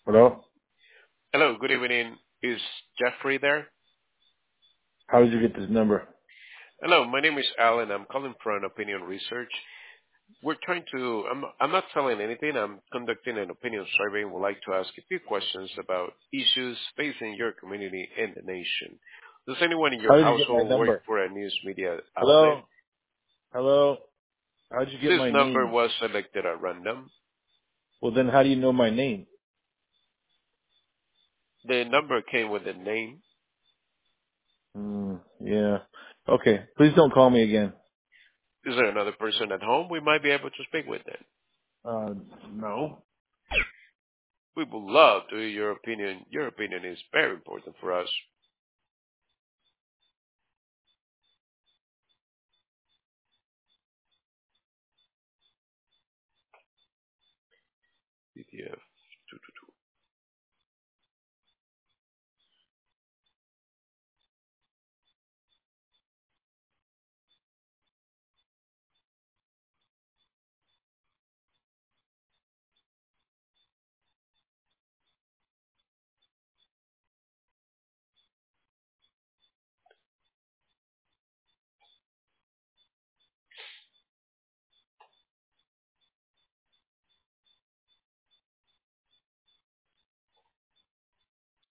Hello? Hello, good evening. Is Jeffrey there? How did you get this number? Hello, my name is Alan. I'm calling from Opinion Research. I'm not selling anything. I'm conducting an opinion survey and would like to ask a few questions about issues facing your community and the nation. Does anyone in your How did you get my household work number? for a news media outlet? Hello? Hello? How did you get This my number name? was selected at random. Well, then how do you know my name? The number came with a name. Yeah. Okay. Please don't call me again. Is there another person at home we might be able to speak with then? Uh, no. We would love to hear your opinion. Your opinion is very important for us. PDF.